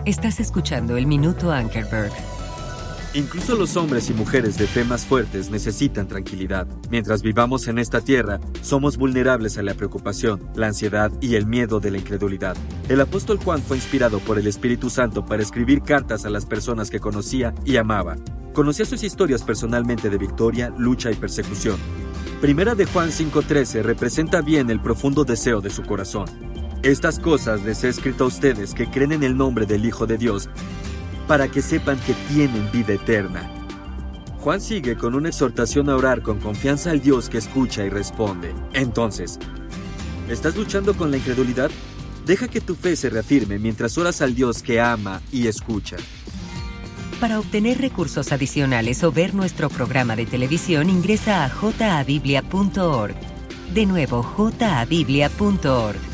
Estás escuchando el Minuto Ankerberg. Incluso los hombres y mujeres de fe más fuertes necesitan tranquilidad. Mientras vivamos en esta tierra, somos vulnerables a la preocupación, la ansiedad y el miedo de la incredulidad. El apóstol Juan fue inspirado por el Espíritu Santo para escribir cartas a las personas que conocía y amaba. Conocía sus historias personalmente de victoria, lucha y persecución. Primera de Juan 5:13 representa bien el profundo deseo de su corazón. Estas cosas les he escrito a ustedes que creen en el nombre del Hijo de Dios, para que sepan que tienen vida eterna. Juan sigue con una exhortación a orar con confianza al Dios que escucha y responde. Entonces, ¿estás luchando con la incredulidad? Deja que tu fe se reafirme mientras oras al Dios que ama y escucha. Para obtener recursos adicionales o ver nuestro programa de televisión, ingresa a jabiblia.org. De nuevo, jabiblia.org.